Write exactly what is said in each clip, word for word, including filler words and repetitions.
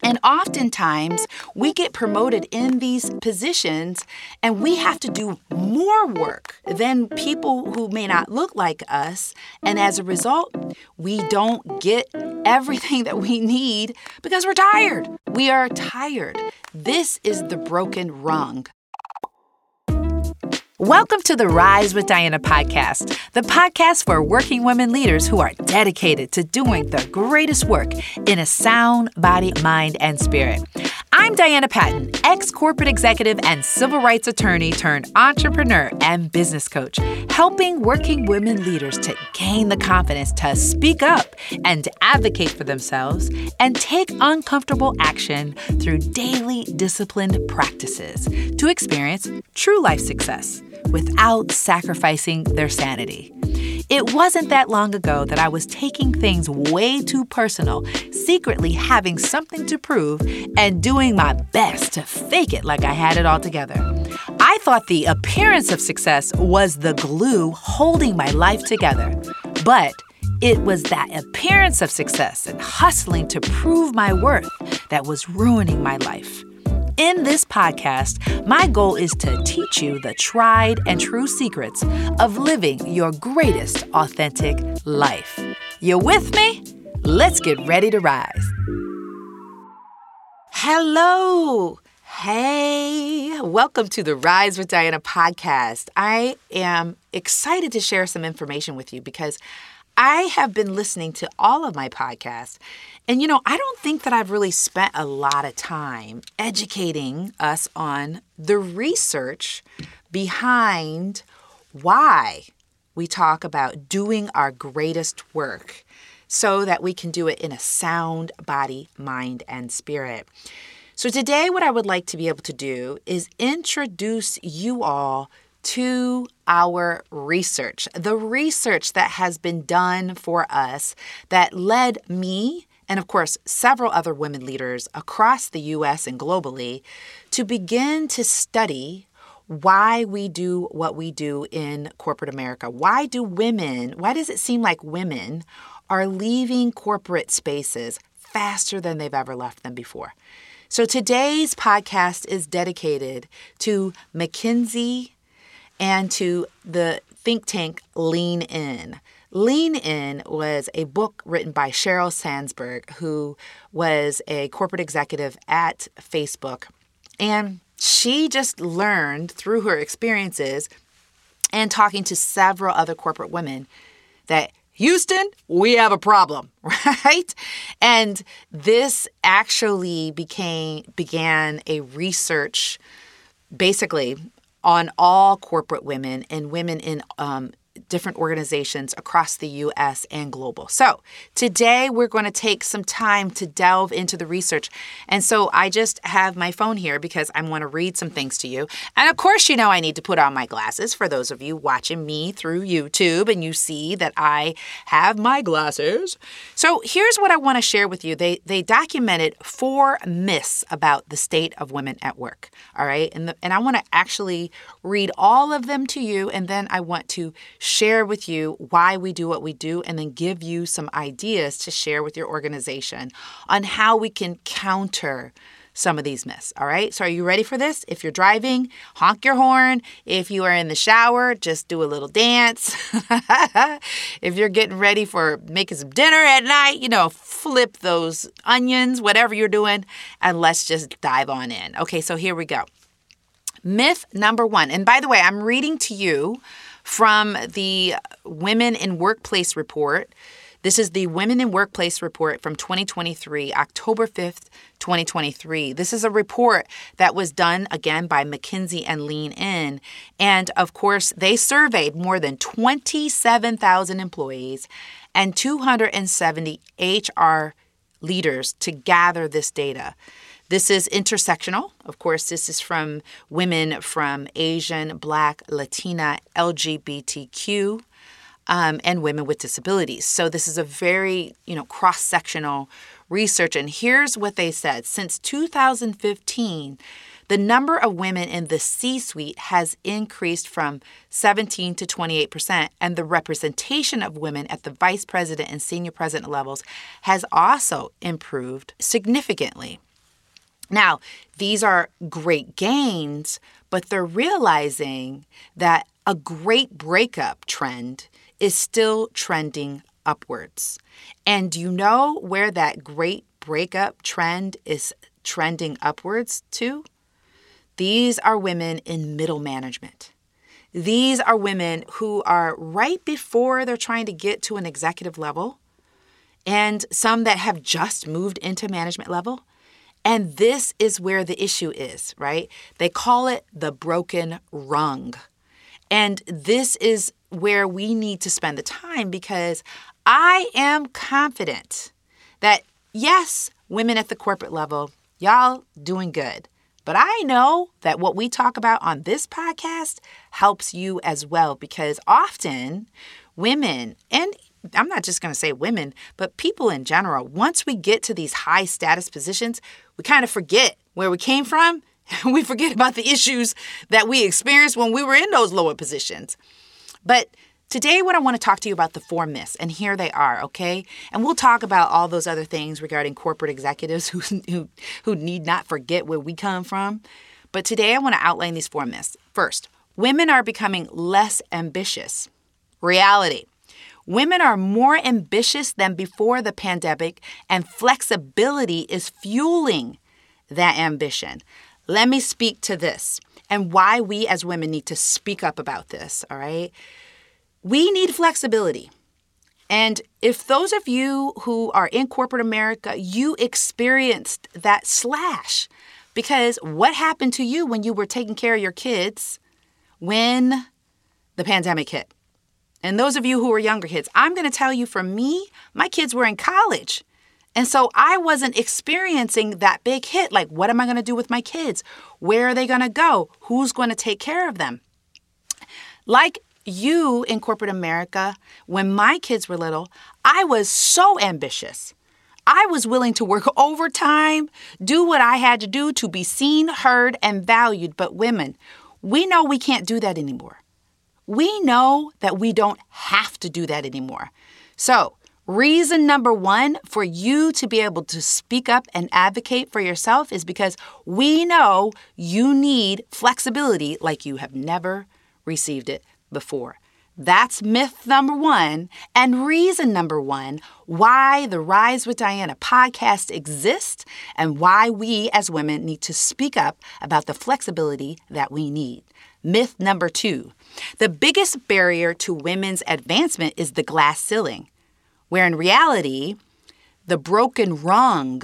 And oftentimes, we get promoted in these positions and we have to do more work than people who may not look like us. And as a result, we don't get everything that we need because we're tired. We are tired. This is the broken rung. Welcome to the Rise with Diana podcast, the podcast for working women leaders who are dedicated to doing the greatest work in a sound body, mind, and spirit. I'm Diana Patton, ex-corporate executive and civil rights attorney turned entrepreneur and business coach, helping working women leaders to gain the confidence to speak up and to advocate for themselves and take uncomfortable action through daily disciplined practices to experience true life success without sacrificing their sanity. It wasn't that long ago that I was taking things way too personal, secretly having something to prove, and doing my best to fake it like I had it all together. I thought the appearance of success was the glue holding my life together. But it was that appearance of success and hustling to prove my worth that was ruining my life. In this podcast, my goal is to teach you the tried and true secrets of living your greatest authentic life. You with me? Let's get ready to rise. Hello. Hey, welcome to the Rise with Diana podcast. I am excited to share some information with you because I have been listening to all of my podcasts. And, you know, I don't think that I've really spent a lot of time educating us on the research behind why we talk about doing our greatest work so that we can do it in a sound body, mind, and spirit. So today, what I would like to be able to do is introduce you all to our research, the research that has been done for us that led me and, of course, several other women leaders across the U S and globally to begin to study why we do what we do in corporate America. Why do women, why does it seem like women are leaving corporate spaces faster than they've ever left them before? So today's podcast is dedicated to McKinsey and to the think tank Lean In. Lean In was a book written by Sheryl Sandberg, who was a corporate executive at Facebook. And she just learned through her experiences and talking to several other corporate women that Houston, we have a problem, right? And this actually became began a research basically on all corporate women and women in um, different organizations across the U S and global. So today we're going to take some time to delve into the research. And so I just have my phone here because I want to read some things to you. And of course, you know, I need to put on my glasses for those of you watching me through YouTube and you see that I have my glasses. So here's what I want to share with you. They they documented four myths about the state of women at work. All right. And, the, and I want to actually read all of them to you. And then I want to share with you why we do what we do, and then give you some ideas to share with your organization on how we can counter some of these myths. All right. So are you ready for this? If you're driving, honk your horn. If you are in the shower, just do a little dance. If you're getting ready for making some dinner at night, you know, flip those onions, whatever you're doing, and let's just dive on in. Okay. So here we go. Myth number one. And by the way, I'm reading to you from the Women in Workplace report. This is the Women in Workplace report from twenty twenty-three, October fifth, twenty twenty-three. This is a report that was done, again, by McKinsey and Lean In. And, of course, they surveyed more than twenty-seven thousand employees and two hundred seventy H R leaders to gather this data. This is intersectional. Of course, this is from women from Asian, Black, Latina, L G B T Q, um, and women with disabilities. So this is a very, you know, cross-sectional research. And here's what they said. Since two thousand fifteen, the number of women in the C-suite has increased from seventeen to twenty-eight percent, and the representation of women at the vice president and senior president levels has also improved significantly. Now, these are great gains, but they're realizing that a great breakup trend is still trending upwards. And do you know where that great breakup trend is trending upwards to? These are women in middle management. These are women who are right before they're trying to get to an executive level, and some that have just moved into management level. And this is where the issue is, right? They call it the broken rung. And this is where we need to spend the time, because I am confident that, yes, women at the corporate level, y'all doing good. But I know that what we talk about on this podcast helps you as well, because often women, and I'm not just going to say women, but people in general, once we get to these high status positions, we kind of forget where we came from. We forget about the issues that we experienced when we were in those lower positions. But today, what I want to talk to you about the four myths, and here they are, okay? And we'll talk about all those other things regarding corporate executives who, who, who need not forget where we come from. But today, I want to outline these four myths. First, women are becoming less ambitious. Reality. Women are more ambitious than before the pandemic, and flexibility is fueling that ambition. Let me speak to this and why we as women need to speak up about this, all right? We need flexibility. And if those of you who are in corporate America, you experienced that slash, because what happened to you when you were taking care of your kids when the pandemic hit? And those of you who are younger kids, I'm going to tell you, for me, my kids were in college. And so I wasn't experiencing that big hit. Like, what am I going to do with my kids? Where are they going to go? Who's going to take care of them? Like you in corporate America, when my kids were little, I was so ambitious. I was willing to work overtime, do what I had to do to be seen, heard, and valued. But women, we know we can't do that anymore. We know that we don't have to do that anymore. So, reason number one for you to be able to speak up and advocate for yourself is because we know you need flexibility like you have never received it before. That's myth number one, and reason number one why the Rise with Diana podcast exists and why we as women need to speak up about the flexibility that we need. Myth number two, the biggest barrier to women's advancement is the glass ceiling, where in reality, the broken rung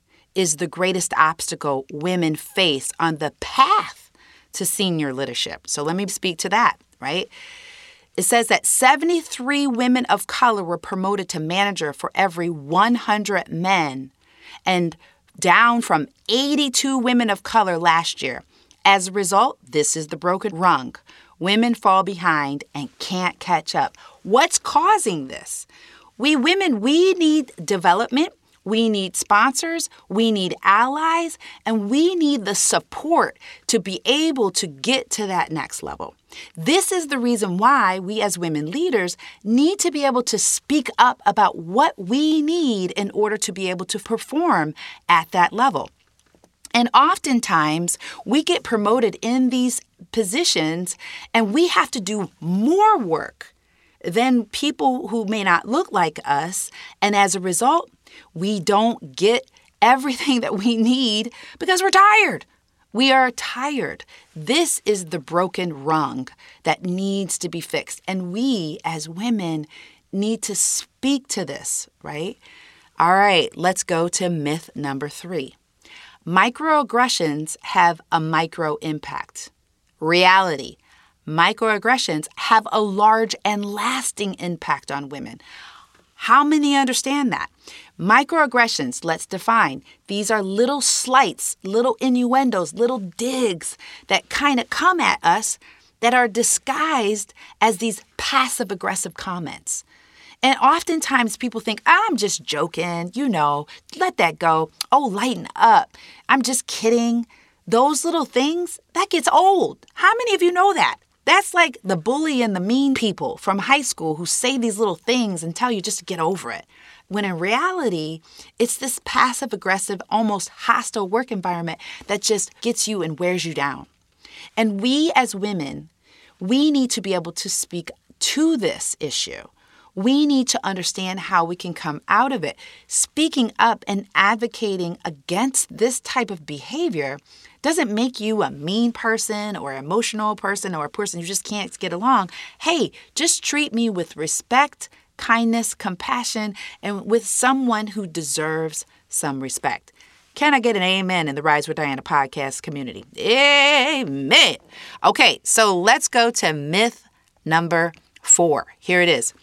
is the greatest obstacle women face on the path to senior leadership. So let me speak to that, right? It says that seventy-three women of color were promoted to manager for every one hundred men, and down from eighty-two women of color last year. As a result, this is the broken rung. Women fall behind and can't catch up. What's causing this? We women, we need development. We need sponsors, we need allies, and we need the support to be able to get to that next level. This is the reason why we as women leaders need to be able to speak up about what we need in order to be able to perform at that level. And oftentimes, we get promoted in these positions and we have to do more work than people who may not look like us. And as a result, we don't get everything that we need because we're tired. We are tired. This is the broken rung that needs to be fixed. And we as women need to speak to this, right? All right, let's go to myth number three. Microaggressions have a micro impact. Reality. Microaggressions have a large and lasting impact on women. How many understand that? Microaggressions, let's define. These are little slights, little innuendos, little digs that kind of come at us that are disguised as these passive-aggressive comments. And oftentimes people think, I'm just joking, you know, let that go. Oh, lighten up. I'm just kidding. Those little things, that gets old. How many of you know that? That's like the bully and the mean people from high school who say these little things and tell you just to get over it. when in reality, it's this passive-aggressive, almost hostile work environment that just gets you and wears you down. And we as women, we need to be able to speak to this issue. We need to understand how we can come out of it. Speaking up and advocating against this type of behavior doesn't make you a mean person or an emotional person or a person who just can't get along. Hey, just treat me with respect, kindness, compassion, and with someone who deserves some respect. Can I get an amen in the Rise with Diana podcast community? Amen. Okay, so let's go to myth number four. Here it is.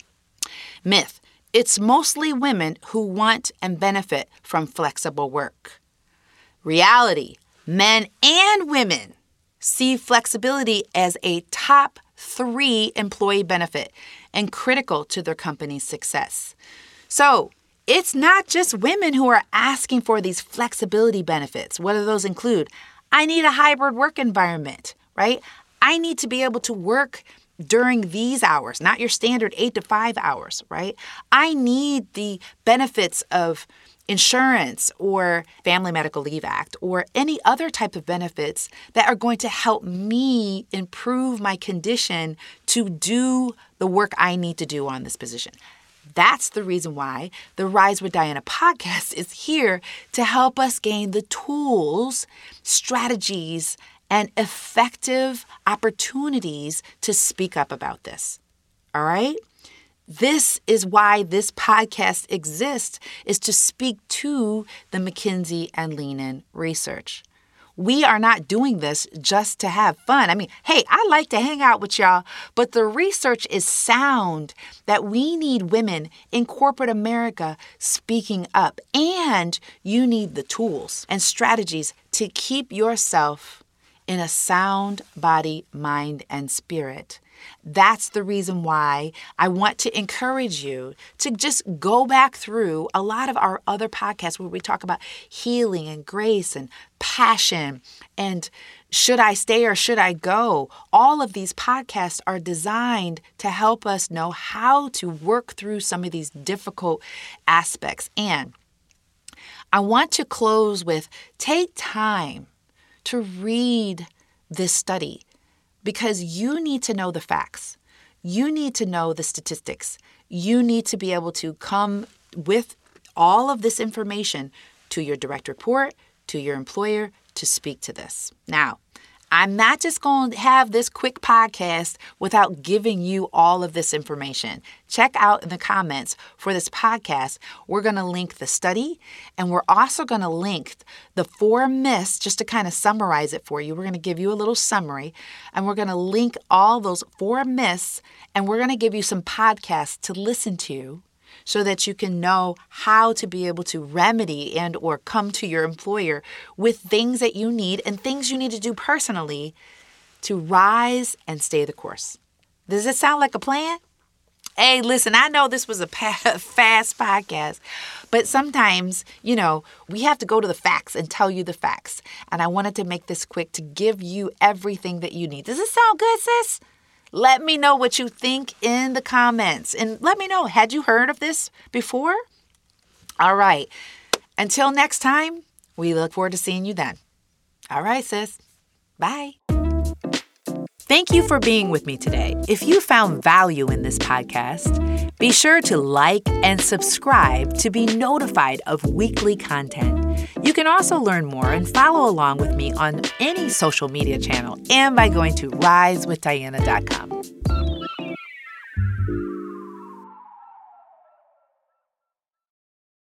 Myth. It's mostly women who want and benefit from flexible work. Reality. Men and women see flexibility as a top three employee benefit and critical to their company's success. So it's not just women who are asking for these flexibility benefits. What do those include? I need a hybrid work environment, right? I need to be able to work during these hours, not your standard eight to five hours, right? I need the benefits of insurance or Family Medical Leave Act or any other type of benefits that are going to help me improve my condition to do the work I need to do on this position. That's the reason why the Rise with Diana podcast is here to help us gain the tools, strategies, and effective opportunities to speak up about this. All right? This is why this podcast exists, is to speak to the McKinsey and Lean-In research. We are not doing this just to have fun. I mean, hey, I like to hang out with y'all, but the research is sound that we need women in corporate America speaking up, and you need the tools and strategies to keep yourself in a sound body, mind, and spirit. That's the reason why I want to encourage you to just go back through a lot of our other podcasts where we talk about healing and grace and passion and should I stay or should I go? All of these podcasts are designed to help us know how to work through some of these difficult aspects. And I want to close with take time to read this study, because you need to know the facts. You need to know the statistics. You need to be able to come with all of this information to your direct report, to your employer, to speak to this. Now, I'm not just going to have this quick podcast without giving you all of this information. Check out in the comments for this podcast. We're going to link the study, and we're also going to link the four myths, just to kind of summarize it for you. We're going to give you a little summary, and we're going to link all those four myths, and we're going to give you some podcasts to listen to so that you can know how to be able to remedy and or come to your employer with things that you need and things you need to do personally to rise and stay the course. Does it sound like a plan? Hey, listen, I know this was a fast podcast, but sometimes, you know, we have to go to the facts and tell you the facts. And I wanted to make this quick to give you everything that you need. Does it sound good, sis? Let me know what you think in the comments. And let me know, had you heard of this before? All right. Until next time, we look forward to seeing you then. All right, sis. Bye. Thank you for being with me today. If you found value in this podcast, be sure to like and subscribe to be notified of weekly content. You can also learn more and follow along with me on any social media channel and by going to rise with diana dot com.